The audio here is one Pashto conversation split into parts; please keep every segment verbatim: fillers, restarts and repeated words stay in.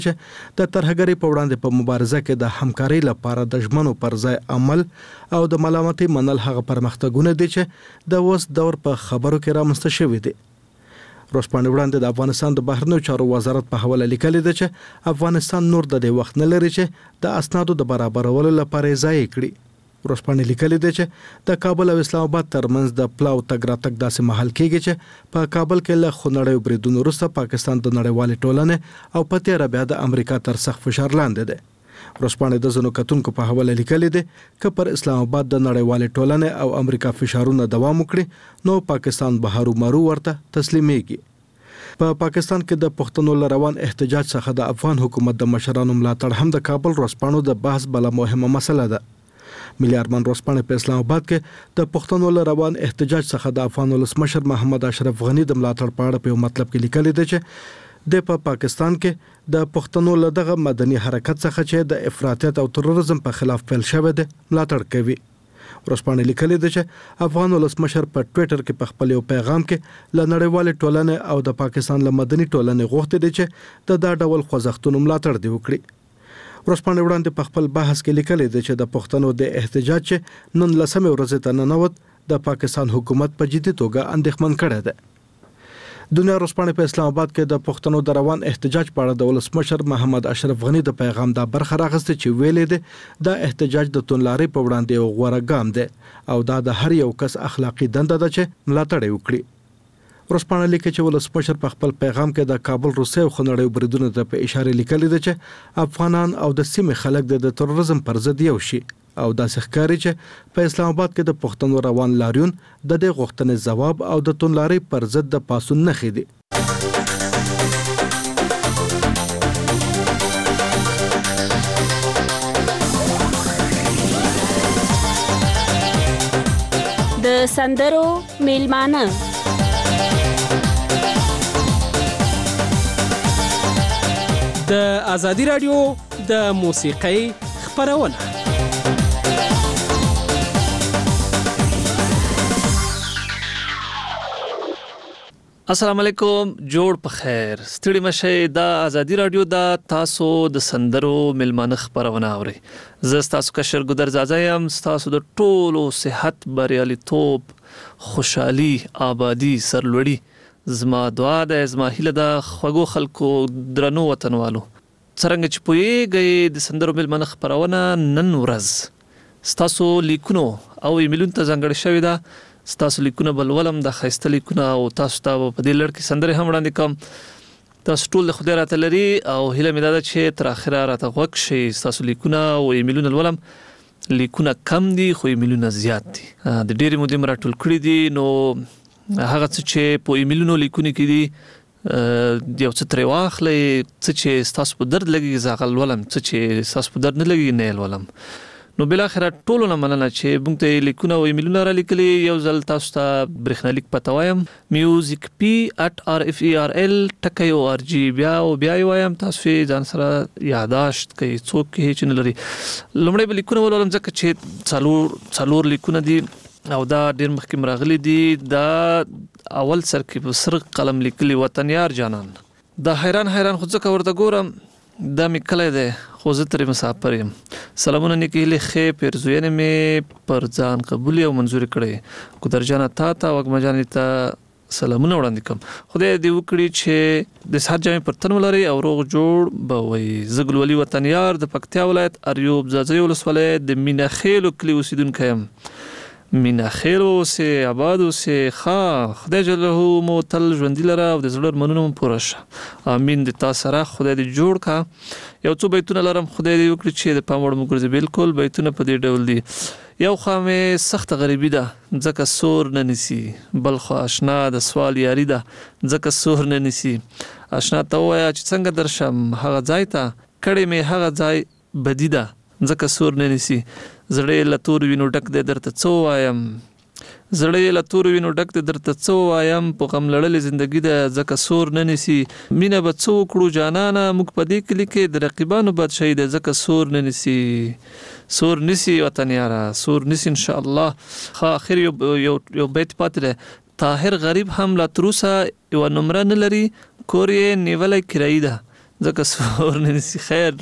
چې د ترهګرۍ په وړاندې په مبارزه کې د همکارۍ لپاره د ژمنو پر ځای عمل او د ملامتۍ منل هغه پرمختګونه دي چې د اوس دور په خبرو کې رامنځته شوي دي. ورځپاڼې وړاندې د افغانستان د بهرنیو چارو وزارت په حواله لیکلي ده چې افغانستان نور د دې وخت نه لري چې د اسنادو د برابرولو لپاره ځای کړي. ورځپاڼې لیکلي ده چې د کابل او اسلام آباد ترمنځ د پلاو تګ راتګ داسې مهال کېږي چې په کابل کې له خونړیو بریدونو وروسته پاکستان د نړیوالې ټولنې او په تېره بیا د امریکا تر سخت فشار لاندې ده. ورځپاڼې د ځینو کتونکو په حواله لیکلي ده چې پر اسلام آباد د نړیوالې ټولنې او امریکا فشارونه دوام وکړي نو پاکستان به هرومرو ورته تسلیمېږي. په پا پاکستان کې د پښتنو لروان احتجاج څخه د افغان حکومت د مشرانو ملاتړ هم د کابل ورځپاڼو د بحث بل مهمه مسله ده. ملي ارمان ورځپاڼه په اسلام آباد کې د پښتنو لروان احتجاج څخه د افغان ولسمشر محمد اشرف غنی د ملاتړ په اړه په مطلب کې لیکلي ده چې د په پا پاکستان کې د پښتنو لدغه مدني حرکت څخه چې د افراطیت او تروریزم په خلاف پیل شوی دی ملاتړ کوي. ورځپاڼه لیکلي ده چې افغان ولسمشر په ټوئیټر کې په خپل یو پیغام کې له نړیوالې ټولنې او د پاکستان له مدني ټولنې غوښتي دي چې د دا ډول خوځښتونو ملاتړ دی وکړي. ورځپاڼه وړاندې په خپل بحث کې لیکلي ده چې د پښتنو د احتجاج چې نن لسمه ورځ ته ننوت د پاکستان حکومت په جدي توګه اندېښمن کړی ده. دنیا ورځپاڼه په اسلام آباد کې د پښتنو د روان احتجاج په اړه د ولسمشر محمد اشرف غنی د پیغام دا برخه راغسته چې ویلې ده د احتجاج د تونلاري په وړاندې یو غوره ګام ده او دا د هر یو کس اخلاقی دنده ده چې ملاتړ وکړي. ورځپاڼه لیکي چې ولسمشر په خپل پیغام کې د کابل روسي او خنړیو بریدونو ته په اشاره لیکلي ده چې افغانان او د سیمې خلک د تروریزم پر ضد یو شي او داسې ښکاري چې په اسلام آباد کې د پښتنو روان لاریون د دې غوښتنې ځواب او د تونلاري پر ضد د پاسون نښې دي. د سندرو میلمانه د ازادي رادیو د موسیقۍ خپرونه. السلام علیکم، جوړ په خیر. ستړي مشه د ازادي رادیو د تاسو د سندرو میلمانه خپرونه اوري. زه تاسو کشر ګدر زازا یم. تاسو د ټولو صحت، بریالیتوب، خوشحالي، آبادی، سرلوړي زما دعا ده، زما هیله ده خوږو خلکو درنو وطنوالو. څرنګه چې پوهیږئ د سندرو میلمانه خپرونه نن ورځ ستاسو لیکونو او ایمیلونو ته ځانګړې شوې ده. ستاسو لیکونه بل ولم د ښایسته لیکونه او تاسو ته په دې لړ کې سندرې هم وړاندې کوم. تاسو ټول د خدای راته لري او هیله مې ده چې تر اخره راته غوږ شئ. ستاسو لیکونه او ایمیلونه لولم. لیکونه کم دي خو ایمیلونه زیات دي. د ډېرې مودې مې راټول کړي دي نو هغه څه چې په ایمیلونو لیکونه کې دي یو څه ترې واخلئ، څه چې ستاسو په درد لګي زه هغه لولم، څه چې ستاسو په درد نه لګي نه یې لولم. نو بالاخره ټولو نه مننه چې موږ ته لیکونه او ایمیلونه را لیکلي. یو ځل تاسو ته برېښنالیک پته وایم، میوزیک پی اټ آر اف ای آر ال ټکی او آر جی. بیا او بیا یې وایم، تاسو یې ځان سره یاداشت کوئ، څوک یې چې نه لري. لومړی به لیکونه ولولم ځکه چې څلور څلور لیکونه دي او دا ډېر مخکې راغلي دي. دا اول سر کې په سر قلم لیکلي وطن یار جانان. دا حیران حیران خو ځکه ورته ګورم دا مې کلی دی خو زه ترې مسافر یم. سلامونه نیکې هیلې ښې پیرزوینې مې پر ځان قبولې او منظورې کړې. ګودر جانه تا ته وږمه جانې ته سلامونه وړاندې کوم. خدای دې وکړي چې د صحت جامې پر تن ولرئ او روغ جوړ به وئ. زه ګلولي وطن یار د پکتیا ولایت اریوب ځاځي ولسوالۍ د مینا خیلو کلي اوسیدونکی یم. مینا خیر اوسې، آباد اوسې، ښه خدای جلاله مو تل ژوندي لره او د زړه ارمانونه مو پوره شه. امین. د تا سره خدای دې جوړ کا. یو څو بیتونه لرم، خدای دې وکړي چې د پام وړ مو ګرځي. بالکل بیتونه په دې ډول دي. یو خوا مې سخته غریبي ده ځکه سور نه نیسي، بل خوا اشنا د سوال یاري ده ځکه سور نه نیسي. اشنا ته ووایه چې څنګه درشم هغه ځای ته، کړې مې هغه ځای بدي ده ځکه سور نه نیسي. زړه له تور وینو ډک دی درته څه ووایم، زړه له تور وینو ډک دی درته څه ووایم. په غم لړلې زندګي ده ځکه سور نه نیسي. مینه به څه وکړو جانانه، موږ په دې کلي کې د رقیبانو بادشاهي ده ځکه سور نه نیسي. سور نیسي وطن یاره، سور نیسي انشاءالله. ښه اخر یو یو یو بیت پاتې دی. طاهر غریب هم لا تر اوسه یوه نمره نه لري، کور یې نیولی کرایي ده ځکه سور نه نسی خیر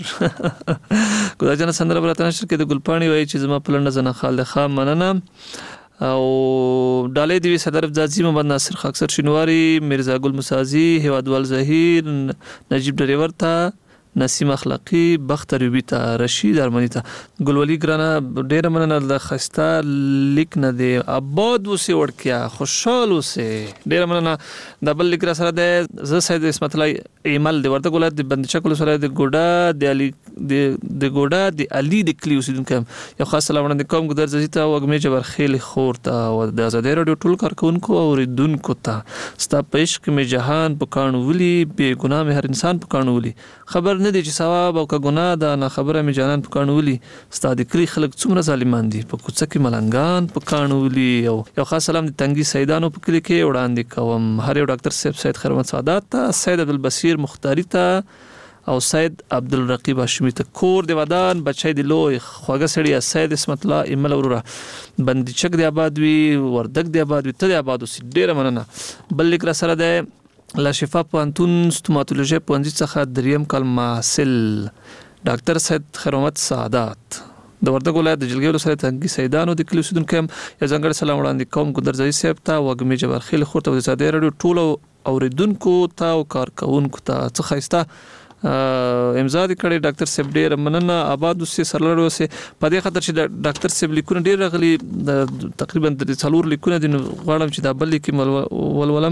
ګلداد جان سندره براتنه نشر کې د ګلپاڼي وایي چې زما په لنډه زنه خال له خام مننه او ډالې دی صدر افزازي محمد ناصر خاکسر شینواری مرزا ګل مسازي هوادوال زهیر نجیب ډریور ته نسیم اخلاقی بختر یوبی ته رشید ارمنی ته ګلولی ګرانه ډیر مننه د خستا لیک نه دی آباد وسی ورکیا خوشحال وسی ډیر مننه د بل لیک را سره د ز سید اسمت الله ایمل دی ورته ګولات د بندچا کول سره د ګوډا د علی د ګوډا د علی د کلی اوسیدونکو یو خاص سلام وړاندې کوم ګدر زیتا وګمې جبر خیل خور ته او د آزادۍ رادیو ټول کارکونکو او ریدونکو ته ستا پېښ کې جهان په کانو ولي بے ګناه مې هر انسان په کانو ولي خبر نه دي چې ثواب او که ګناه ده نه خبره مې جانان په کانو ولي ستا د کلی خلک څومره ظالمان دي په کوڅه کې ملنګان په کانو ولي او یو خاص سلام د تنګي سیدانو په کلی کې وړاندې کوم هر یو ډاکټر صاحب سید خیرمت سعادت ته سید عبدالبصیر مختاری ته او سید عبدالرقیب هاشمی ته کور د ودان بچی د لوی خوږه سړی سید اسمت الله ایمل وروره بندچک د آباد وی وردک د آباد وی ته د آباد وسی ډیره مننه بل لیک را سره ده لا شفا پوهنتون ستوماتولوژي پوهنځي څخه دریم کال محصل ډاکټر سید خیرمت سعادت د وردګ ولایت د جلګې ولسوالۍ تنګي سیدانو د کلیو اوسیدونکو یو ځانګړی سلام وړاندې کوم ګودر ځای صاحب ته وګمې جبر خیل خورته د آزادۍ رادیو ټولو اوریدونکو ته او کارکونکو ته څه ښایسته امضا دې کړې ډاکټر صاحب ډېر مننه آباد اوسې سرلوړ اوسې په دې خاطر چې ډاکټر صاحب لیکونه ډېر راغلي تقریبا د څلور لیکونه دي غواړم چې دا بل لیکي ولولم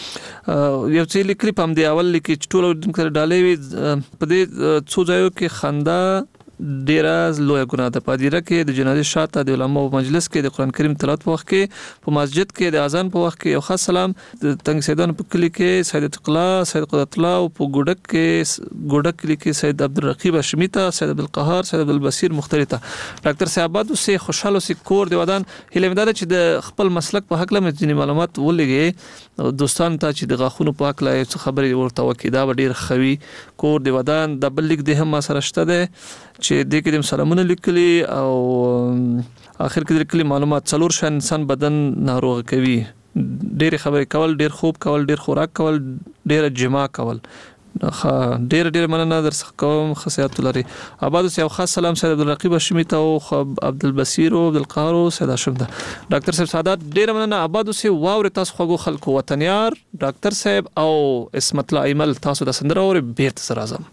یو څه لیکلي په همدې اول لیکي چې ټول اوریدونکو ډالۍ وي په دې څو ځایو کې خندا ډیره لوی ګناه ده په دیره کې د جنازې شاته د علماء مجلس کې د قران کریم تلاوت په وخت کې په مسجد کې د اذان په وخت کې یو خاص سلام د تنګ سیدان په کلی کې سید تقلا سید قدرت الله او په ګوډک کې ګوډک کلی کې سید عبدالرقیب هاشمی ته سید عبدالقهار سید عبدالبصیر مختاری ته ډاکټر صاحب اوسې خوشاله سي کور دی ودان هله مدار چې د خپل مسلک په حق لمه ځینې معلومات ولګي دوستان ته چې د غاخونو په حق لای څه خبرې ورته وکي دا ډیر خوي کور دی ودان د بل لیک د هم سره شته ده چې د کې د سلامونه لیکلي او اخر کې د لیکلي معلومات څلور شان انسان بدن ناروغ کوي ډېر خبرې کول ډېر خوب کول ډېر خوراک کول ډېر جما کول ډېر ډېر مننه درڅخه کوم خصيات لري آباد یو خاص سلام سید عبدالرقیب هاشمی ته او عبدالبصیر او عبدالقهار او سید هاشم ته ډاکټر صاحب سعادت ډېر مننه آباد اوسې واور تاسو خو خلکو وطنیار ډاکټر صاحب او اسمت الله ایمل تاسو د سندره اور بیرته سره اعظم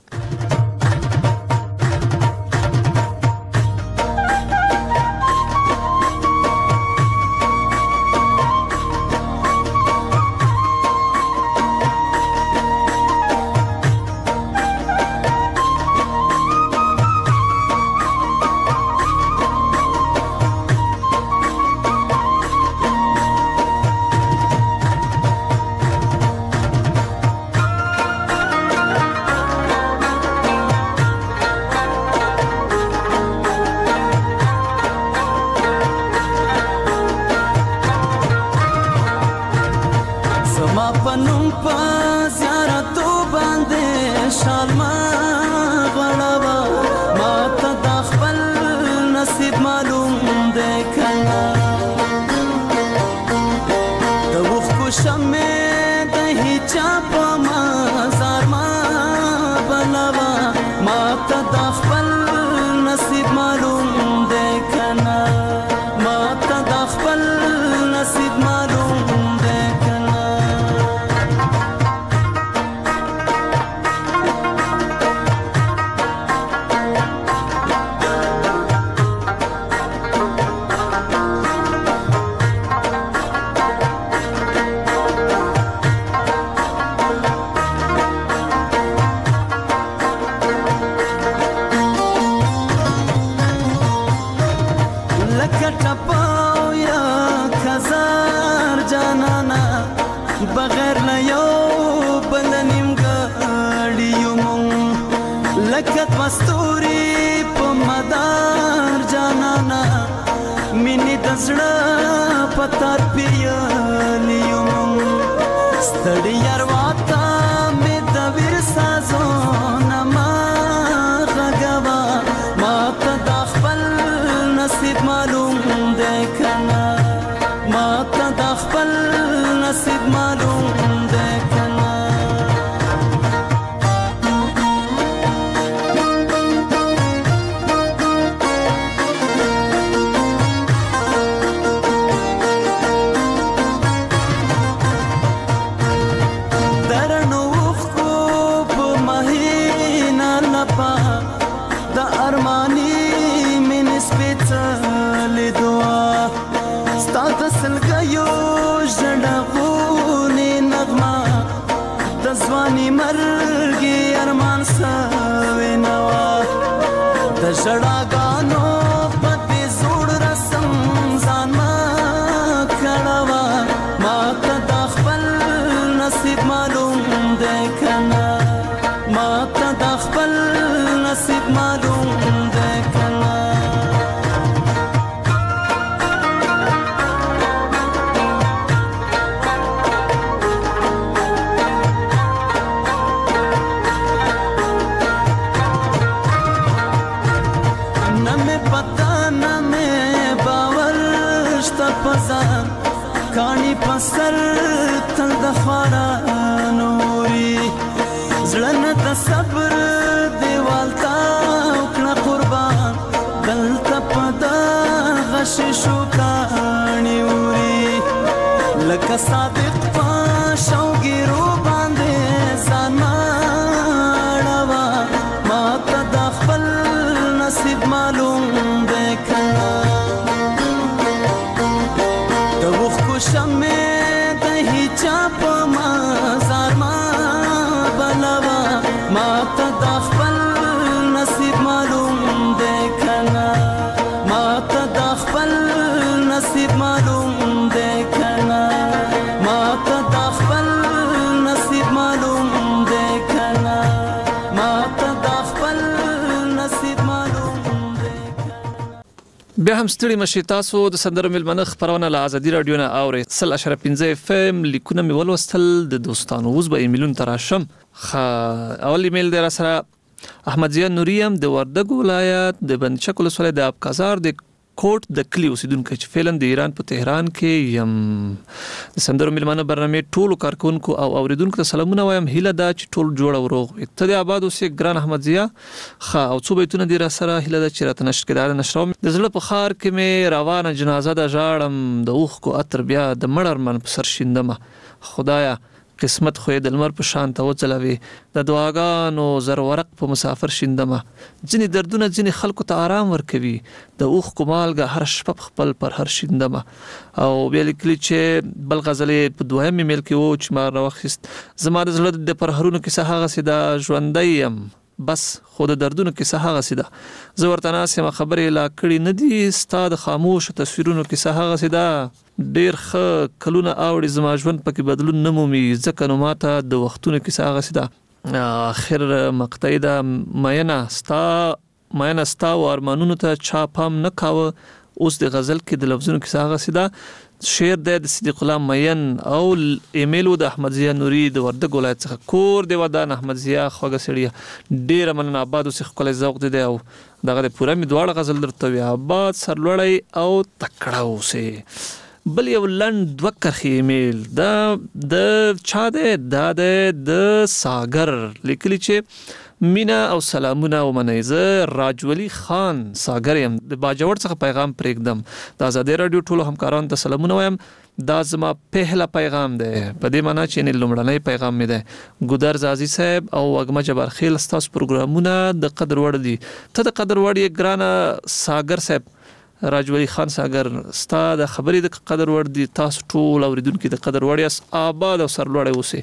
ژړاګانو په دې زوړ رسم ځان ما کړوا ما ته د خپل نصیب معلوم دی کنه ما ته د خپل نصیب معلوم دی کنه کانی پسر تل د خارا نوري زړه د صبر دیوال تا وکړه قربان دلته پدا غش شو کانی وري لکه صادق پښوګیرو باندې ځان ماړوا ما ته د خپل نصیب معلوم دی کنه شمه د هیچا په مزار ما بلوا ما ته د خپل نصیب معلوم دی کنه ما ته د خپل نصیب معلوم دی کنه ما ته د خپل نصیب معلوم دی کنه ما ته د خپل نصیب معلوم دی بیا هم ستړي مشي تاسو د سندرو ملمنه خبرونه له ازادي رادیو نه اوري سل اشاره پنځه اف ام لیکونه مې ولوستل د دوستانو اوس به ایمیلون تراشم خ اول ایمیل در سره احمد زیان نوریم د وردګ ولایت د بندشکل ولسوالۍ د ابکازار د کوټ د کلی اوسیدونکو چې فعلا د ایران په تهران کې یم د سندرو ملمنه برنامه ټول کارکونکو او اوریدونکو ته سلامونه وایم هیله دا چې ټول جوړ او روغ وي ته د آباد اوسې ګران احمد زیا خا او څو بیتونه دی را سره هیله دا چې راته نشر کړه نشروم د زړه په خار کې مې روانه جنازه د ژاړم د اوخ کو اتر بیا د مړر من په سر شیندمه خدایا قسمت خو د لمر په شان ته وځلوي د دعاګانو زر ورق په مسافر شیندمه ځینې دردونه ځینې خلکو ته آرام ورکوي د اوخ کومالګه هر شپه خپل پر هر شیندمه او بیا لیکلي چې بل غزلې په دویم ایمیل کې وو چې ما راوخیست زما د زړه د پرهرونو کیسه هغسې ده ژوندی یم بس خو د دردونو کیسه هغسې ده زه ورته ناست یم خبرې لا کړي نه دي ستا د خاموشو تصویرونو کیسه هغسې ده ډېر ښه کلونه اوړي زما ژوند پکې بدلون نه مومي ځکه نو ماته د وختونو کیسه هغسې ده آخر مقطعې ده مینه ستا مینه ستا و ارمانونو ته چا پام نه کاوه اوس د غزل کې د لفظونو کیسه هغسې ده شعر دی د صدیق الله مین او ایمیلو د احمد ضیا نوري د وردګ ولایت څخه کور دی ودان احمد ضیا خوږه سړیه ډېره مننه آباد اوسې ښکلی ذوق دی او دغه د پوره مې دواړه غزل درته وي آباد سرلوړی او تکړه اوسې بل یو لنډ دوه کرښې ایمیل دا د چا دی دا دی د ساګر لیکلي چې مینا او سلامونه ومنئ زه راجولي خان ساګر یم د باجوړ څخه پیغام پرېږدم د ازادي راډیو ټولو همکارانو ته سلامونه وایم دا زما پهله پیغام دی په دې معنی چې نه لومړنی پیغام مې دی ګودر زازي صاحب او وګمه جبار خیل ستاسو پروګرامونه د قدر وړ دي ته د قدر وړ یې ګرانه ساګر صاحب راجولي خان ساګر ستا د خبرې د قدر وړ دي تاسو ټول اوریدونکو د قدر وړ یاست آباد او سرلوړی اوسئ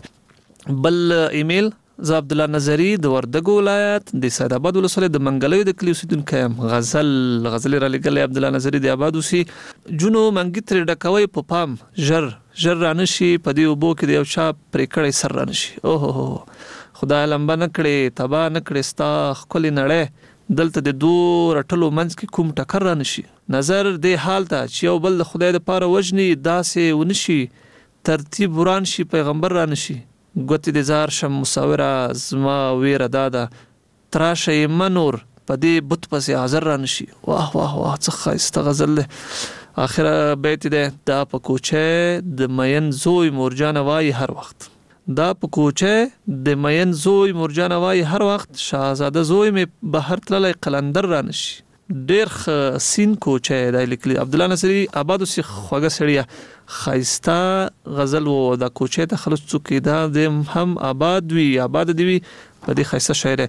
بل ایمیل زه عبدالله نظري د وردګ ولایت د سید آباد ولسوالۍ د منګلیو د کلي اوسیدونکی یم غزل غزلې را لیږلی عبدالله نظري د آباد اوسي جونو منګي ترې ډکوئ په پام ژر ژر رانشي په دې اوبو کې د یو چا پرې کړی سر رانشي اوهو خدای لمبه نه کړې تباه نه کړې ستا ښکلې نړۍ دلته د دو رټلو منځ کې کوم ټکر رانشي نظر دې حال ته چې یو بل د خدای دپاره وژني داسې ونشي ترتیب وران شي پیغمبر رانشي ګوتې د زار شم مصوره زما ویره داده تراشه یې منور په دې بت پسې حاضر رانشي واه واه واه څه ښایسته غزل دی آخره بیت دی دا په کوچه د مین زوی مورجانه وایي هر وخت دا په کوچه د مین زوی مورجانه وایي هر وخت شاهزاده زوی مې بهر تللی قلندر رانشي ډېر ښه سین کوچه دی لیکلي عبدالله نصري آباد اوسې خوږه سړیه ښایسته غزل و دا کوچه ته خلک څوک دا د هم آباد وي آباد دی وي په دې ښایسته شاعر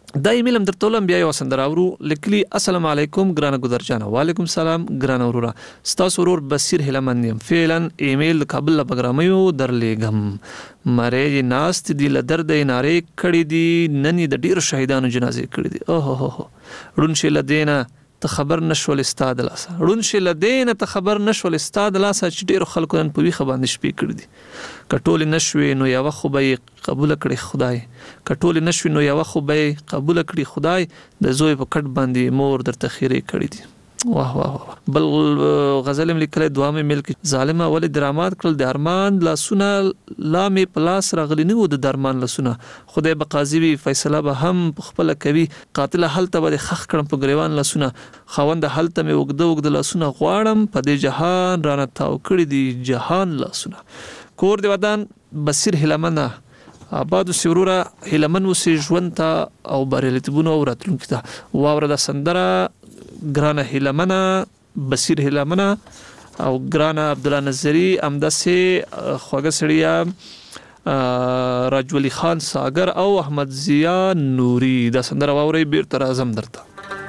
دا ایمیل هم درته ولم بیا یو سندره اورو. لیکلي السلام علیکم ګرانه ګودرجانه. وعلیکم سلام ګرانه وروره. ستاسو ورور بصیر هیلمند یم. فعلا ایمیل د کابل له پروګرامیو درلیږم. مری ناست دي له درده نارې کړي دي، نن د ډیرو شهیدانو جنازې کړي دي. اوه هو هو ړون شي له دینه ته خبر نشول استاد لاسه، ړون شي له دینه ته خبر نشول استاد لاسه چې ډیرو خلکو نن په ویخه باندې شپې کړي دي. کټول نشوي نو یو خو به قبول کړي خدای، کټول نشوي نو یو خو به قبول کړي خدای، د زوی په کټ باندې مور در تخیری کړي دي. واه واه واه. بل غزل لیکل دوه مې ملک ظالمه ولې درامات کړل د ارمان لاسونه لامې پلاس راغلی نه و د درمان لاسونه، خدای به قاضي وي فیصله به هم خپل کوي، قاتل هلته به خخ کړم په گریوان لاسونه، خاوند هلته مې وګد وګد لاسونه غواړم په دې جهان رانه تاو کړی دي جهان لاسونه. کور دی ودان بصیر هیلمنه آباد سیوروره هیلمن وسی ژوند ته او بریالیتوبونو او راتلونکي ته واوره د سندره ګرانه هیلمنه بصیر هیلمنه او ګرانه عبدالله نظری امدسه خوږه سړیا راجولی خان ساگر او احمد ضیا نوری. دا سندره واوري بیرته راځم درته.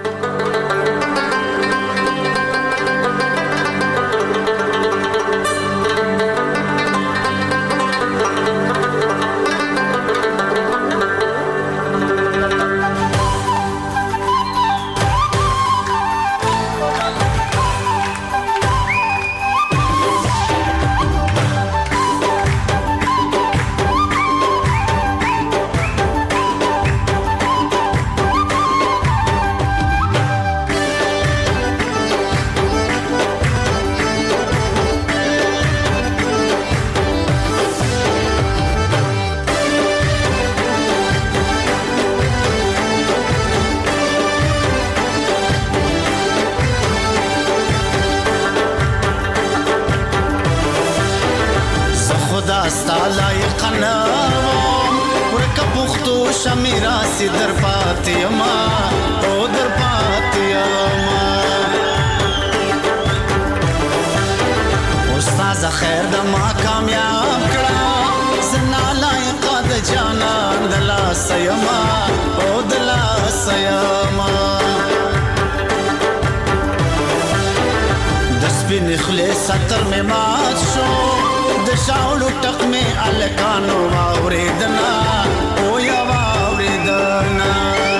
ستر میں مات شو د شاولو ټق میں الکانو واوریدنا او یا واوریدنا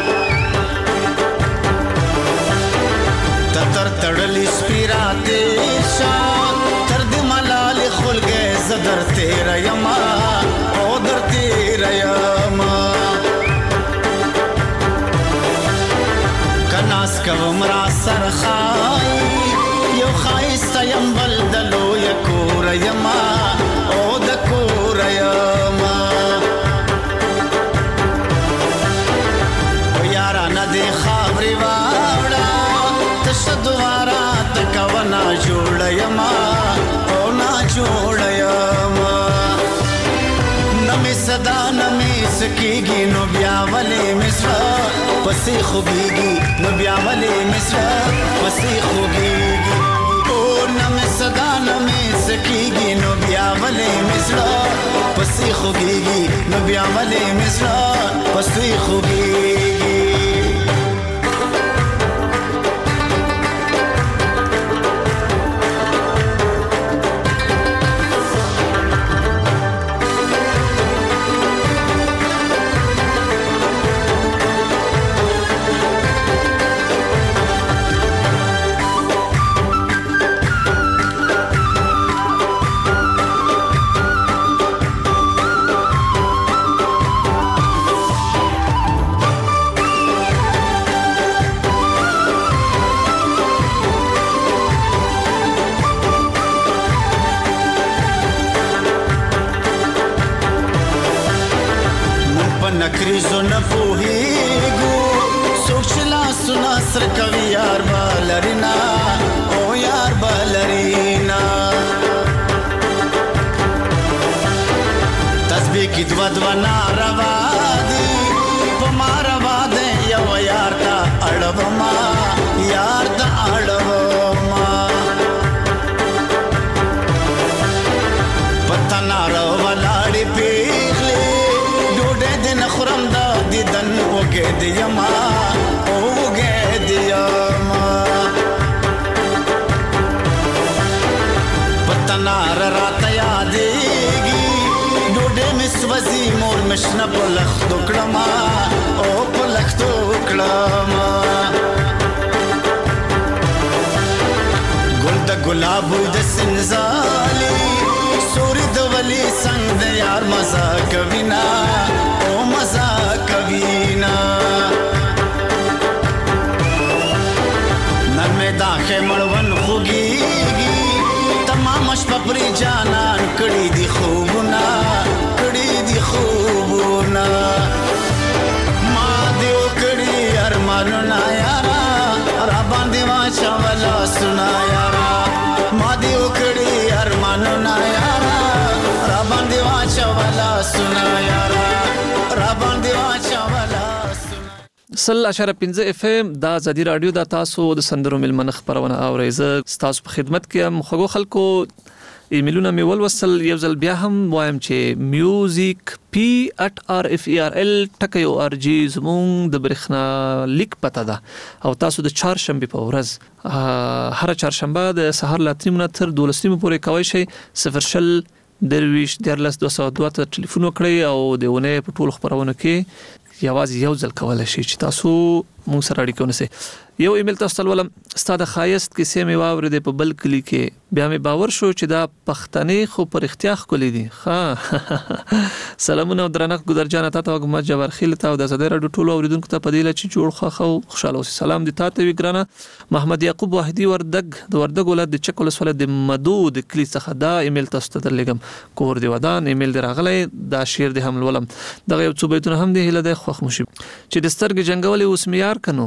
تتر تړلی سپیراته شان تر دې ملال خلګه زدر تیر یما او در تیر یما کناس کوم را سرخای یو خایسته یم بل د لویه کوره یما او د کوره یما او یارانه دې خاورې واوړه تشه دواره ته کوه ناجوړه یما او ناجوړه یما نه مې صدا نه مې سکېږي نو بیا ولې مې زړه پسې خوږېږي نو بیا ولې مې زړه پسې خوږېږي نمې صدا نمې سکیږي نو بیا ولې مزړه پسې خوږېږي نو بیا ولې مزړه پسې خوږېږي. نکریزو نپوهیگو سوچلا سنا سر کوي یار بالرینا او یار بالرینا تسبیح کی دو دو ناروا دی پما روا دے یو یار تا اڑوما یار تا اڑوما پتا ناروا لاڑی پیغلی خورم دا دیدن وګه دی یم اوګه دیما پتنار رات یادېږي ډوډۍ مې سوځي مور مې شنه په لښتو کړمه او په لښتو کړمه ګل د ګلاب د سنځالي سوري د ولی څنګ د یار مزه کوي نا او مزه کوي نا نن مې دا خمړون خوږيږي تمام شپه پرې جانان کړي دي خوبونه کړي دي خوبونه ما دیو کړي ارمانونه یارا را باندې واچا ولا سنا یارا ما دیو کړي ارمانونه یارا را باندې واچا ولا سنا یارا را باندې واچا ولا سنا سل اشاره پنځه اف ام دا زدي رادیو دا تاسو د سندرو ملمن خبرونه اورئ زه تاسو په خدمت کې هم خو خلکو ایمیلونه مې ولوسل یو ځل بیا هم وایم چې میوزیک پی ات آر اف ای آر ال ټکی او ار جی زمونږ د برېښنا لیک پته ده او تاسو د چهارشنبې په ورځ هر چهارشنبه د سهار له اته نیمو نه تر دولس نیمو پورې کولی شئ صفر شل درویش دیارلس دوه سوه دوه ته ټلیفون وکړئ او د اونۍ په ټولو خپرونو کې یوازې یو ځل کولی شي چې تاسو موږ سره اړیکه ونیسئ. یو ایمیل تاسو ته لولم. ستا د ښایست کیسې مې واورېدې په بل کلي کې بیا مې باور شو چې دا پښتنې خو په رښتیا ښکلې دي. ښه سلامونه او درنښت ګودرجانه تا ته وږمه جبارخیل ته او د ازادۍ راډیو ټولو اورېدونکو ته په دې هیله چې جوړ خوښ او خوشحاله اوسئ. سلام دې تا ته وي ګرانه. محمد یعقوب واحدي وردګ د وردګ ولایت د چک ولسوالۍ د مدو د کلي څخه دا ایمیل تاسو ته درلېږم. کور دې ودان ایمیل دې راغلی دا شعر دې هم لولم. دغه یو څو بیتونه هم دې هیله دی خوښ مو شي. چې د سترګې جنګولې اوس مې یار که نو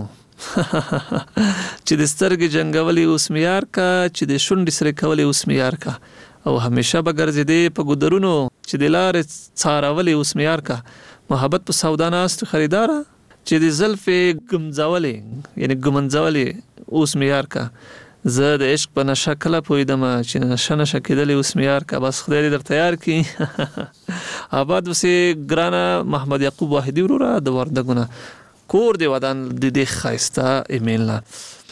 چې د سترګې جنګولې اوس مې یار کا چې د شونډې سرې کولې اوس مې یار کا او همیشه به ګرځېدې په ګودرونو چې د لارې څارولې اوس مې یار کا محبت په سودا ناست خریداره چې د زلفې ګمځولې یعنی ګمنځولې اوس مې یار کا زه د عشق په نشه کله پوهېدمه چې نشه نشه کېدلې اوس مې یار کا بس خدای دې درته یار کړي. آباد اوسې ګرانه محمد یعقوب واحدي وروره د وردګو نه. کور دی ودان د دې ښایسته ایمیل نه.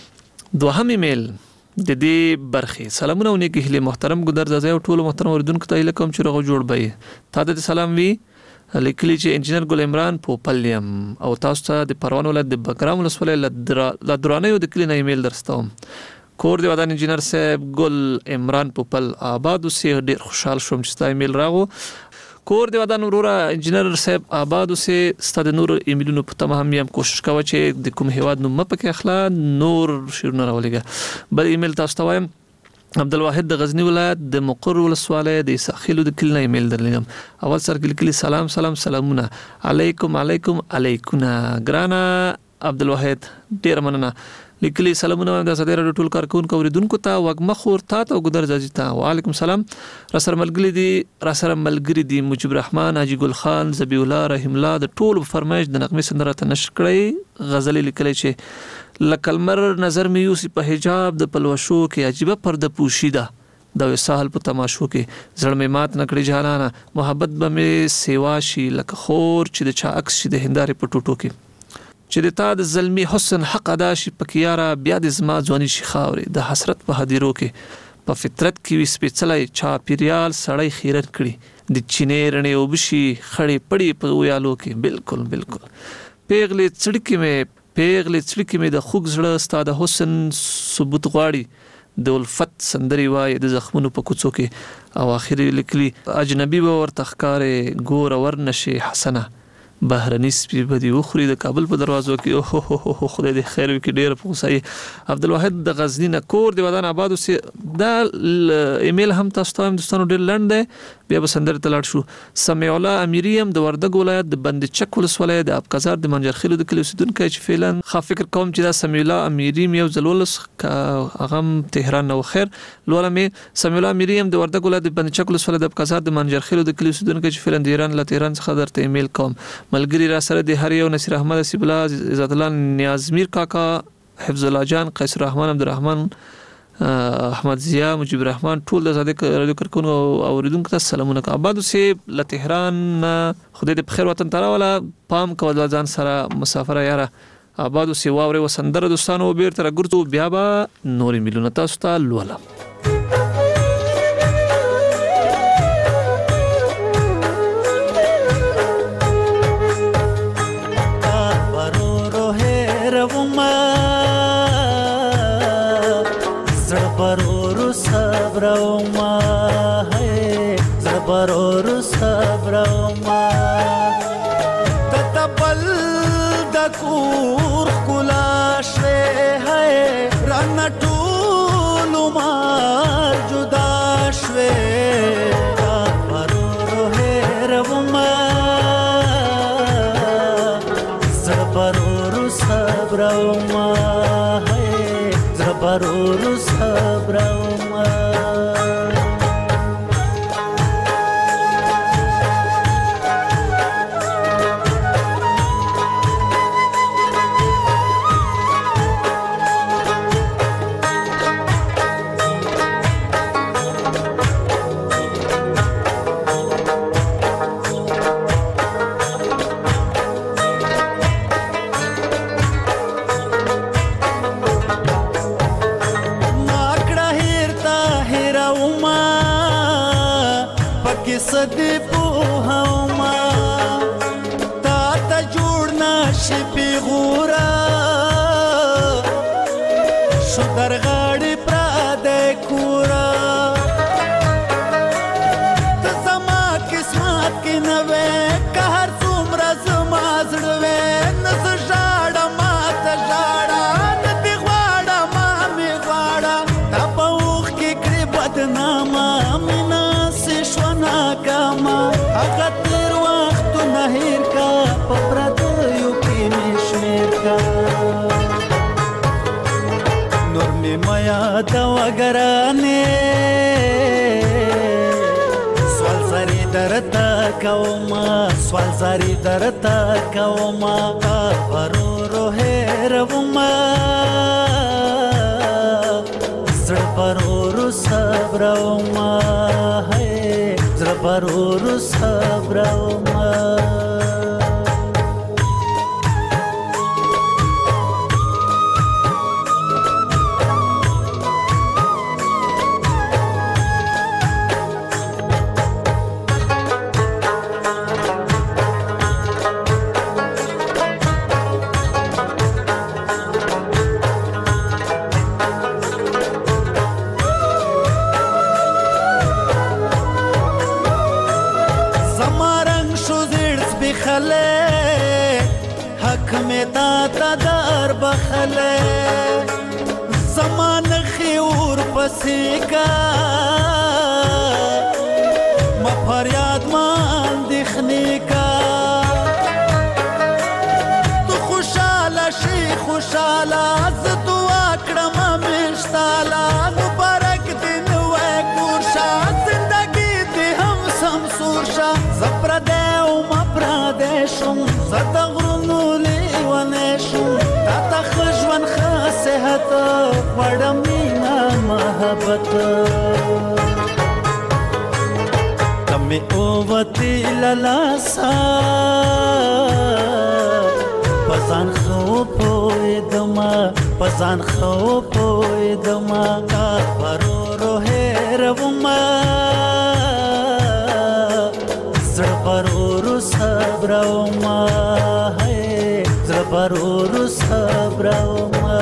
دوهم ایمیل د دې برخې سلامونه او نیکې هیلې محترم ګودرزازی او ټولو محترم اوریدونکو ته هیله کوم چې روغ جوړ به یې. تا ته د سلام وي لیکلي چې انجینر ګل عمران پوپل یم او تاسو ته د پروان ولایت د بګرام ولسوالۍ له درانیو د کلي نه ایمیل درستوم. کور دی ودان انجینر صاحب ګل عمران پوپل آباد اوسې ډېر خوشحال شوم چې ستا ایمیل راغو. کور دی ودان وروره انجینر صاحب آباد اوسې ستا د نور ایمیلونو په تمه هم یم کوشش کوه چې د کوم هیواد نوم مه پکې اخله نور شعرونه راولېږه. بل ایمیل تاسو ته وایم عبدالواحد د غزنی ولایت د مقر ولسوالۍ د عیساخیلو د کلي نه ایمیل درلېږم. اول سر کې لیکلي سلام سلام سلامونه علیکم علیکم علیکونه. ګرانه عبدالواحد ډېره مننه. لیکلي سلامونه د ازادۍ راډیو ټول کارکونکو اوریدونکو ته وږمه خور تا ته او ګودرزازي ته وعلیکم سلام. را سره ملګري دي را سره ملګري دي مجيب رحمان حاجي ګل خان ذبی الله رحیم الله د ټولو فرمایش د نغمې سندره ته نشر کړی غزلې لیکلی چې لکه المر نظر مې یوسي په حجاب د پلوشو کې عجیبه پرده پوشیده د وصال په تماشو کې زړه مې مات نه کړي جانانه محبت به مې سیوا شي لکه خور چې د چا عکس شي د هندارې په ټوټو کې چې د تا د زلمی حسن حق ادا شي پکې یاره بیا د زما ځواني شي خاورې د حسرت په هدیرو کې په فطرت کې وي سپېڅلی چاپېریال سړی خیرن کړي د چینې رڼې اوبه شي خړې پړې په ویالو کې. بالکل بالکل پیغلې څړکې مې پیغلې څړکې مې د خوږ زړه ستا د حسن ثبوت غواړي د الفت سندرې وایي د زخمونو په کوڅو کې. او آخر لیکلي اجنبي به ورته ښکارې ګوره ورنشي حسنه بهرني سپي به دې وخوري د کابل په دروازو کې. اوه خدای دې خیر وکړي ډېر په غوسه یې. عبدالواحد د غزني نه کور دی ودان آباد اوسې دا ایمیل هم تاسو ته وایم دوستانو ډېر لنډ دی بیا به سندرې ته لاړ شو. سمیع الله امیري یم د وردګ ولایت د بند چک ولسوالۍ د ابقزار د منجرخیلو د کلي اوسېدونکی چې فعلا ښه فکر کوم چې دا سمیع الله امیري یم یو ځل ولس هغه هم تهران نه و خیر لولم یې. سمیع الله امیري یم د وردګ ولایت د بند چک ولسوالۍ د ابقزار د منجرخیلو د کلي اوسېدونکی چې فعلا د ایران له تهران څخه درته ایمیل کوم. ملګری را سره د هر یو نصیر احمد حسیب الله عزت الله نیازمیر کاکا حفظ الله جان قیس الرحمن عبدالرحمن احمد ضیا مجيب رحمان ټول د ازادۍ راډیو کارکونکو او اوریدونکو ته سلامونه. آباد اوسې له تهران خدای دې په خیر وطن ته راوله پام کوه ځان سره مسافره یاره آبادو سی واورې و سندره دوستانو بیرته راګرځو بیا به نورې میلونه تاسو ته لولم. برور صبرما تتبل دکور کلاش ہے رن ټول مار جدا شوه برور هرما برور صبرما ہے برور صبرما صدی پوهما تا ته جوړ نشي پیغورا شو در غاړي پر د کورا ته زما قسمت کې نوې قهر څومره زما زړه نس ژاړه ما ته ژاړه ندی غواړه ما می غواړه تا په اوښ کې کړې بدنامه کاما هغه تیر وخت نه هیر کا پردیو کې مشمیر کا نور می مایا دا وګرانه سوال زری درتا کوما سوال زری درتا کوما پرورو هرما زړه پرورو صبرما برور صبرما حق میں تا در بخلے زمان خیور پسی کا مفریاد مان دکھنے کا تو خوشالا شی خوشالا زدو آکڑم مشتالا مبارک دن وے کورشا زندگی دی ہم سمسورشا زپردیو مپردیشم زدغرنو لیوانیشم تاتا خجوان خاسحت وڑمینا محبت کمی اووتی للاسا پزان خو پویدما پزان خو پویدما پرورو هیروما زړه پرورو صبرما ہے زړه پرورو صبرما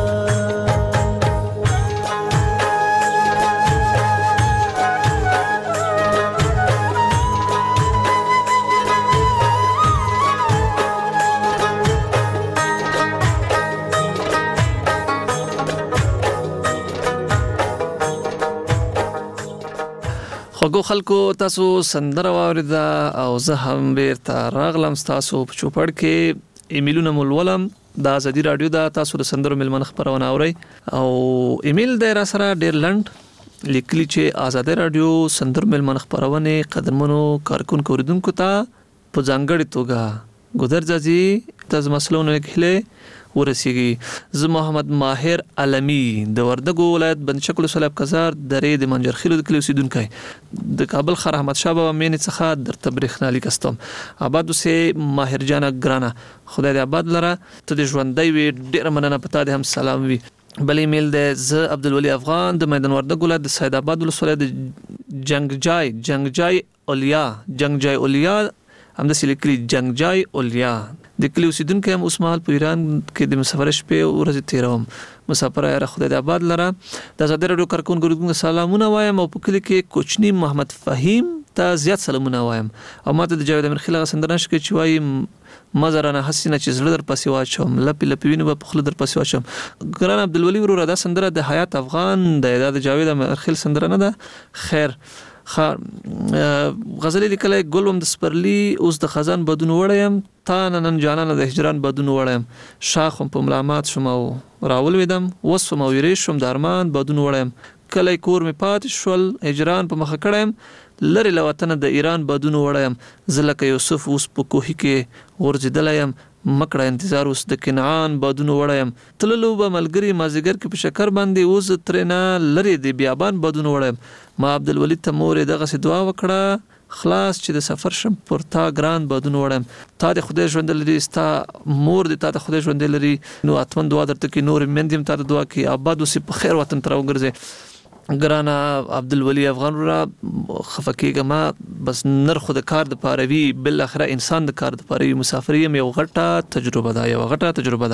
خوږو خلکو تاسو سندره واوریده او زه هم بیرته راغلم تاسو په چوپړ کې ایمیلونه مولولم د ازادي رادیو د تاسو د سندرو ملمن خبرونه اوري او ایمیل د را سره ډیر لند لیکلی چې ازادي رادیو سندرو ملمن خبرونه قدمونو کارکونکو اوریدونکو ته په ځانګړي توګه ګودر ځي تاسو مسلونه لیکله ورسیږي. زه محمد ماهر علمی د وردګو ولایت بندشکل سلاب کزار درې د منجرخیلو د کلی اوسیدونکی د کابل خر احمد شاه بابا مینې څخه درته برېښنا لیک استوم. آباد اوسې ماهر جانه ګرانه، خدای دې آباد لره، ته دې ژوندی وي، ډېره مننه، په تا دې هم سلام وي. بل ایمیل دی زه عبدالولي افغان د میدان وردګ ولایت د سید آباد ولسوالۍ د جنگجای جنگجای اولیا جنگجای اولیا همداسې لیکلي جنگجای اولیا د کلي اوسیدونکی هم اوس مهال په ایران کې د مسافرۍ شپې ورځې تېروم. مسافر یاره خدای دې آباد لره. د ازادي راډیو کارکونکو ګروپ سلامونه وایم او په کلي کې کوچني محمد فهیم ته زیات سلامونه وایم او ماته د جاوید امیر خیل سندره شکه چې وایي مزرانه حسینه چې زړه در پسې واچوم لپی لپی وینو په خله در پسې واچوم. ګران عبدالولي وروره دا سندره د حیات افغان د د جاوید امیر خیل سندره نه ده. خیر خار غزل لیکلای ګلوم د سپرلی اوس د خزان بدون وړم تا نن جانانه د هجران بدون وړم شاخم په ملامات شوم او راول ویدم وسم او ویری شوم د ارمان بدون وړم کله کور می پات شول هجران په مخ کړم لری لوطن د ایران بدون وړم زلک یوسف اوس په کوهی کې ورځدلم مکړه انتظار اوس د کنعان بدون وړم تللو به ملګری مازیګر کې په شکر باندې اوس ترنا لری د بیابان بدون وړم. ما عبدالولي ته مور دغه سي دعا وکړه خلاص چې د سفر شم پر تا ګران بدون وړم. تا د خدای ژوند لري، ستا مور د تا د خدای ژوند لري، نو اتمن دعا درته کې نور مندیم تا د دعا کې آباد اوسې په خیر وطن تر وګرځي. ګرانا عبدالولي افغان را خفکیګه ما بس نرخ د کار د پاروي بل اخره انسان د کار د پاروي مسافرۍ یو غټه تجربه ده یو غټه تجربه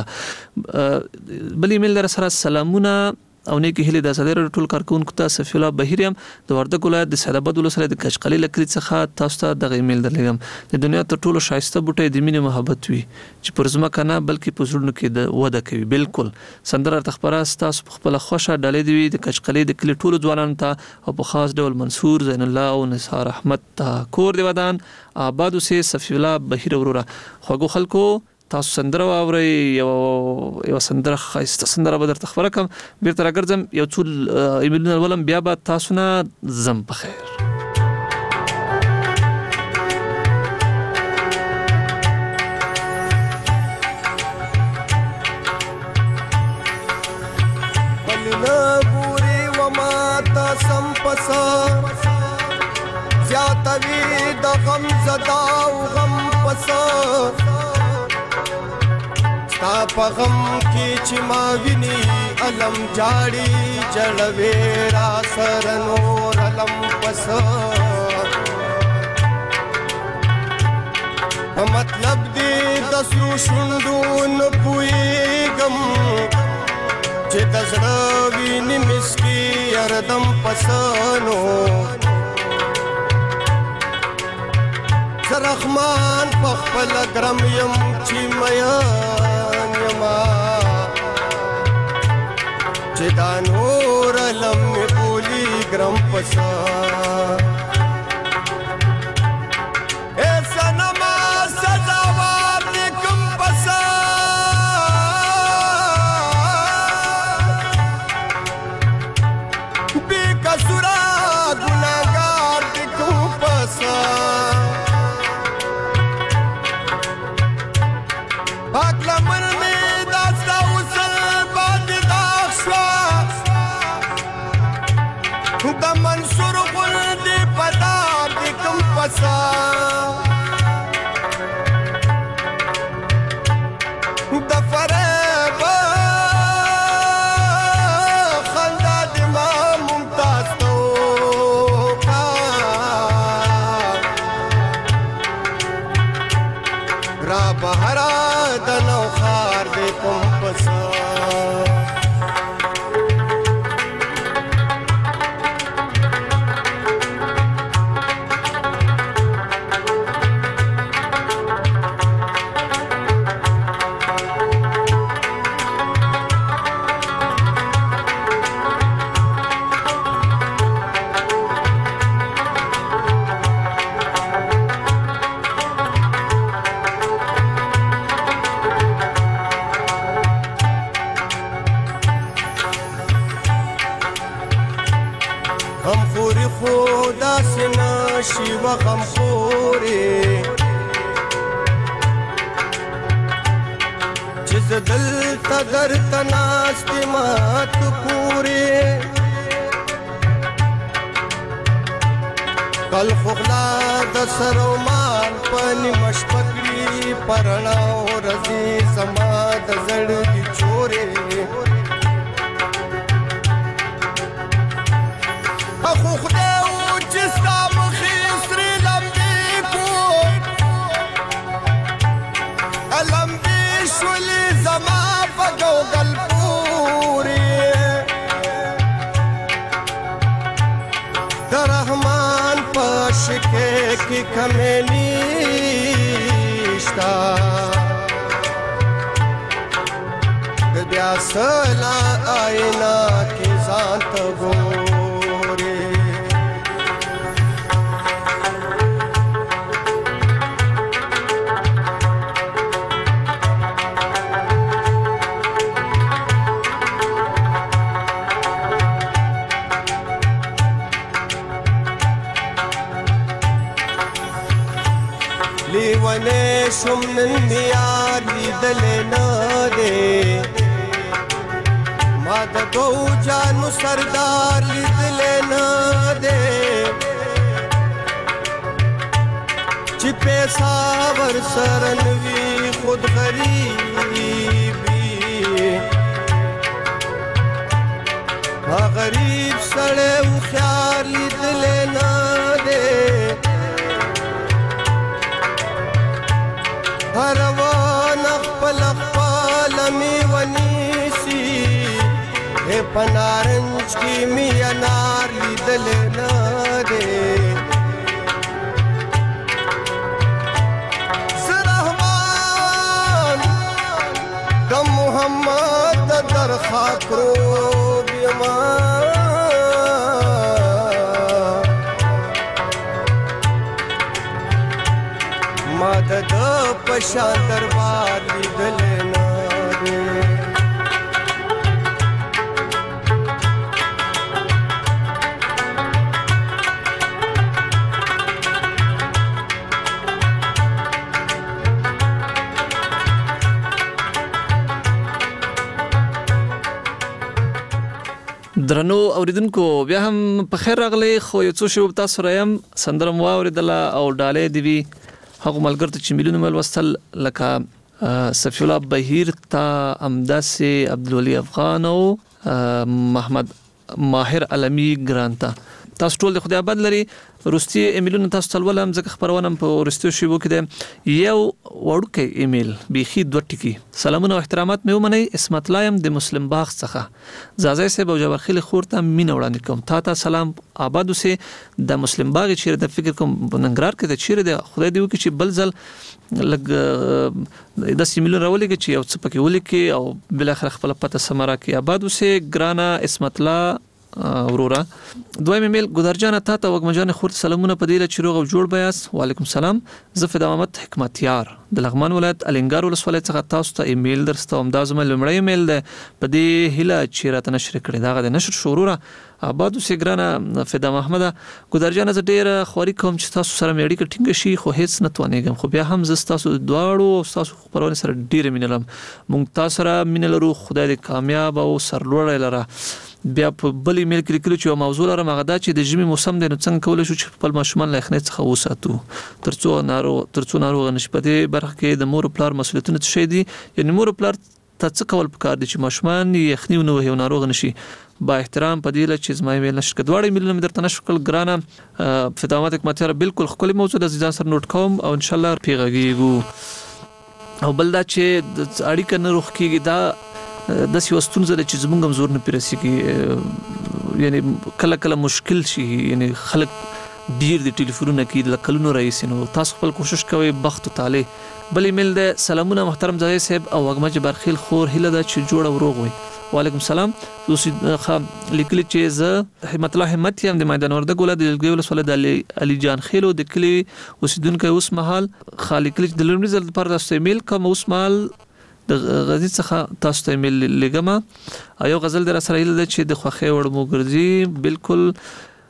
ده. بل ایمیل در سره سلامونه او نیکی هلی د ازادي راډیو ټول کارکونکو ته صفی الله بهیریم د وردګ ولایت د سید آباد ولسوالۍ د کشقلي لکړي څخه تاسو ته د ایمیل درلګم. د دنیا ته ټولو شایسته بوټي د مینې محبت وي چې پر زمکه نه بلکې په زړونو کې د وده کوي. بالکل سندره تخبره تاسو په خپل خوښه ډالې دی د کشقلي د کلی ټولو ځوانانو ته او په خاص ډول منصور زین الله او نثار احمد ته کور دی ودان آباد اوسې صفی الله بهیر وروره خوږو خلکو تاسو سندره واورئ یو یو سندره خاصه سندره به درته خبره کوم بیرته راګرځم یو څو ایمیلونه ولم بیا به تاسو نه زم په خیر. بلنا ګوري و ما تاسم پسا زیاتوي د غم زدا او غم پسا تا په غم کې چې ما ویني علم جاړي جړوي را سر نور علم پس مطلب دې د سرو شوندو نه پويګم چې د زړه ویني مسکی اردم پسانو زرخمان په خپل ګرم يم چې میا چې دا نور علم می بولی ګرم پسا اے سنما سزاوار نکم پسا بی کسورا گناہگار نکم پسا پاک لمن د منصور غل دی پدار دی کم پسا د فریب خندا دی ما ممتاز تو کا را بهرا د نو خار دی کم پسا شیوه غمخوری چې زدلتا درتا ناستی مات پوری کل خغلا د سرو مال پنی مشپکری پرناو رزی زما د زړګي چورې اخو خدای او چې ستا مخې سرې لمبې کو لمبې شولې زما په ګوګل پورې د رحمان په شکې کې کمې نشته د بیا سلا آئینه کې ځان ته ګورې لیوانه شم نن میار لیدلې نه دی ما د دو جانو سردار لیدلې نه دی چې پیسا ور سرنوي خود غریبي ما غریب سړی او خیال لیدلې نه دی هروان خپل خپل می ونیسی اے پنارنج کی می انار لیدل نه دی زرحمان د محمد در خاطرو بیمان ما د پشان دربار لیدل نه دی درنو اوریدونکو بیا هم په خیر راغلی خو یو څو شی تاسو رایم سندره مو اوریدله او ډالۍ دی وی هغه ملګرته چې مليونه مل وستل لکه صفی الله بهیر تا امداسي عبدالولي افغان او محمد ماهر علمی ګرانتا تاسو ټول خدای آباد لري روستي ایمیلونه تاسو تلول هم ځکه خبرونه په روستي شیبو کې ده یو وړوکی ایمیل بيخي دوه ټکی سلامونه او احترامات مې ومنئ اسمت لایم د مسلم باغ څخه زازای صاحب او جبر خیل خورته مين وړاندې کوم تا ته سلام آباد اوسه د مسلم باغ چیرې د فکر کوم بننګرار کې د چیرې د خدای دی وکړي چې بل ځل لګ د سیمیلون راولې چې یو څه پکې ولیکي او بل اخر خپل پته سمرا کې آباد اوسه ګرانا اسمت لا ورورا دویم ایمیل ګدرجان ته ته وګمجان خورت سلامونه په دیله چیروغ جوړ بیاس وعلیکم سلام زفد محمد حکمتیار د لغمان ولایت الینګار ولسوالۍ څخه تاسو ته ایمیل درسته همدازمه لمړی ایمیل ده په دې هله چیرته نشر کړی دا غو نشر شروع آبادو سګرانه فدا محمد ګدرجان ز ډیر خوري کوم چې تاسو سره مېړی کټینګ شي خو هیڅ نه توانېږم خو بیا هم ز تاسو دواړو تاسو خبرونه سره ډیر مینلم مونږ تاسو سره مینلرو خدای دې کامیاب او سرلوړی لره بیا په بل ایمیل کې لیکل چې موضوع لرم هغه دا چې د ژمي موسم د نو څنګه کول شو چې خپل ماشومان له خنې څخه وساتو ترڅو نارو ترڅو نارو نشپته برخه کې د مور پلار مسولیتونه څه دي یعنی مور پلار ته څه کول پکار دي چې ماشومان یخنی ونه وي ناروغ نشي با احترام پدیله چې زما ایمیل نشک دواړه ایمیل مې درته نشکل ګرانه فدامات حکمتیار بالکل خپل موضوع د ځان سره نوٹ کوم او ان شاء الله پیغاږو او بلدا چې اړیکه نه روخ کیږي دا د سیاستونو زده چې زمونږ زور نه پیرسي یعنی کله کله مشکل شي یعنی خلک ډیر د ټلیفونونو کې د کلونو رئیس نو تاسو خپل کوشش کوئ بخت تعالی بل ایمیل ده سلامونه محترم ځای صاحب او وګمج برخیل خور هله دا چې جوړ او روغ وي وعلیکم السلام دوسی خام لیکلی چې ز همت الله همت یم د میدان ورده ګوله د لګول سول د علي جان خیلو د کلی اوسیدونکو اوس مهال خالق د لمړي ځل پر تاسو ایمیل کوم اوس مهال د غزي څخه تاسو ته ایمیل لګما ایو غزل در سره ال چې د خوخه وړ مو ګرځي بالکل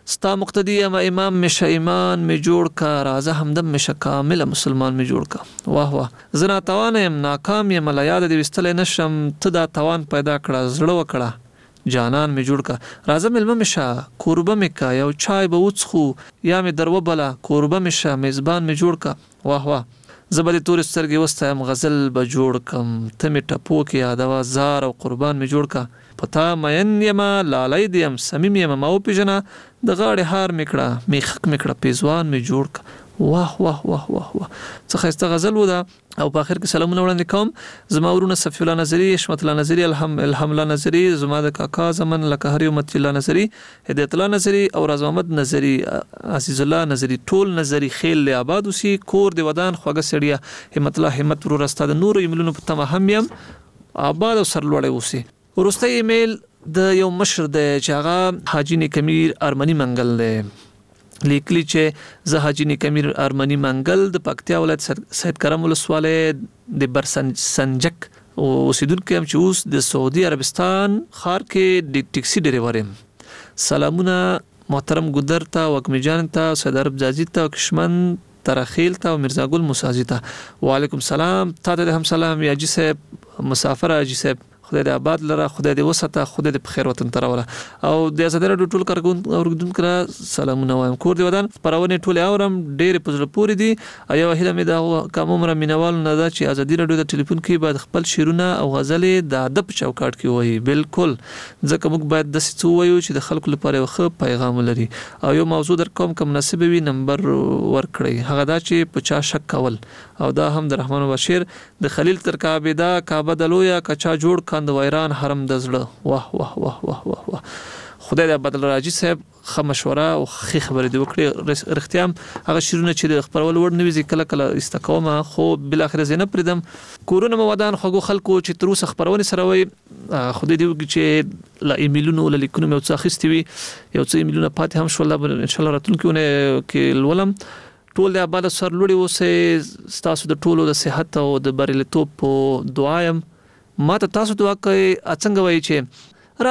ستا مقتدی اما امام مشه ایمان می جوړ کا راځه همدم مشه کامل مسلمان می جوړ کا. واه واه زه ناتوانه یم ناکام یم له یاده دې ویستلی نشم ته دا توان پیدا کړه زړه وکړه جانان می جوړ کا راځه ملمه می شه کوربه می کا یو چای به وڅښو یا می درو بله کوربه می شه میزبان می جوړ کا. واه واه زه به د تورې سترګې وستایم غزل به جوړ کم ته می ټپو کې یادوه زار او قربان می جوړ کا. پتا مین یما لالی دیم سمیم یما ما وپیژنه د غاړې هار می کړه میخک می کړه پیزوان می جوړ کا. واه واه واه واه واه څه ښایسته غزل و ده. او په اخر کې سلامونه وړاندې کوم زما ورونه صفی الله نظری حشمت الله نظری الهم الهم الله نظری زما د کاکا زمن لکه هر یو مت الله نظری هدایت الله نظری او راز محمد نظری عزیز الله نظری ټول نظری خیل له آباد وسی کور دی ودان خوګه سړیا همت الله همت ورو رستا د نور ایملونو په تمه هم یم آباد او سرلوړی وسی. ورسته ایمیل د یو مشر د چاغه حاجی نیکمیر ارمنی منګل دی لیکلی چې زه حاجی نیکمیر ارمنی منګل د پکتیا ولایت سید کرم ولسواله د برسنجک اوسیدونکو هم چې اوس د سعودي عربستان خار کې د ټیکسي ډریور یم. سلامونه محترم ګودر ته وکمی جان ته سید عرب زازی ته کشمن ترخیل ته او مرزا ګل موسازی ته وعلیکم سلام تا ته هم سلام یا جی صاحب مسافر اجي صاحب خدای دې آباد لره خدای دې وساته خدای دې په خیر وطن ته راوله او د آزادۍ راډیو ټول کارکونکو اوریدونکو را سلامونه وایم. کور دې ودان خپرونې ټولې اورم ډېرې په زړه پورې دي. یوه هیله مې دا کوم عمره مینوالو نه ده چې آزادۍ راډیو د ټلیفون کې باید خپل شعرونه او غزلې د ادب په چوکاټ کې ووایي بالکل ځکه موږ باید داسې څه ووایو چې د خلکو لپاره یو ښه پیغام ولري. او یو موضوع در کوم که مناسبه وي نمبر ورکړئ هغه دا چې په چا شک کول او دا هم د رحمان بشیر د خلیل تر کعبه دا کعبه د لویه کچا جوړ کاند وایران حرم د زړه. واه واه واه واه واه واه خدای دې بدل راځي صاحب خه مشوره او خې خبرې دی وکړي رښتیا هغه شیرونه چې د خبرول وړ نوي کله کله استقامه خو بل اخر زینب پردم کورونه مودان خو خلکو چې تر اوسه خبرونه سره وي خدای دې وکړي چې لا ایمیلونو ولا لیکونو مې څه اخیستي وي یو څه ایمیلونه پاتې هم شول ان شاء الله راتلونکي کې لولم ټول د آباد سر لوري اوسه تاسو د ټولو د صحت او د بریلیتوب په دعایم ما ته تاسو دعا کوي څنګه وایي چې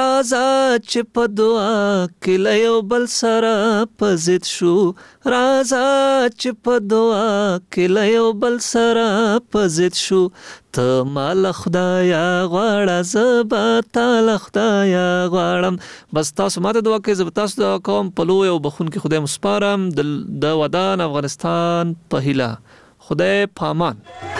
رازا چې په دعا کې له یو بل سره په ضد شو رازا چې په دعا کې له یو بل سره په ضد شو ته مال خدایا غواړه زه به تا خدایا غواړم. بس تاسو ما ته دعا کوئ زه به تاسو دعا کوم په لوی او بخونکي خدای مو سپارم د ودان افغانستان په هیله. خدای پامان.